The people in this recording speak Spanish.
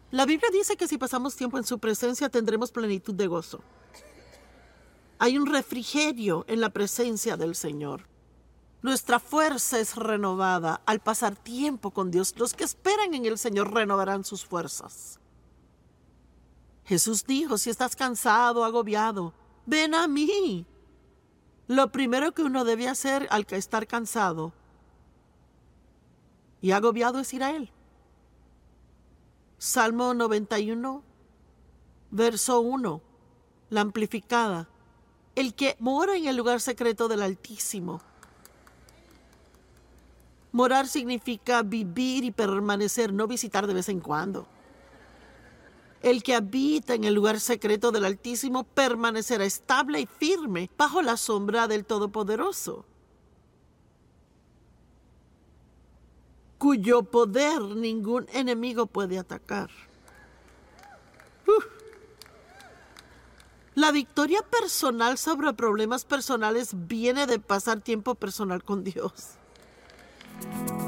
La Biblia dice que si pasamos tiempo en su presencia tendremos plenitud de gozo. Hay un refrigerio en la presencia del Señor. Nuestra fuerza es renovada al pasar tiempo con Dios. Los que esperan en el Señor renovarán sus fuerzas. Jesús dijo, si estás cansado, agobiado, ven a mí. Lo primero que uno debe hacer al estar cansado y agobiado es ir a Él. Salmo 91, verso 1, la amplificada. El que mora en el lugar secreto del Altísimo. Morar significa vivir y permanecer, no visitar de vez en cuando. El que habita en el lugar secreto del Altísimo permanecerá estable y firme bajo la sombra del Todopoderoso, cuyo poder ningún enemigo puede atacar. La victoria personal sobre problemas personales viene de pasar tiempo personal con Dios.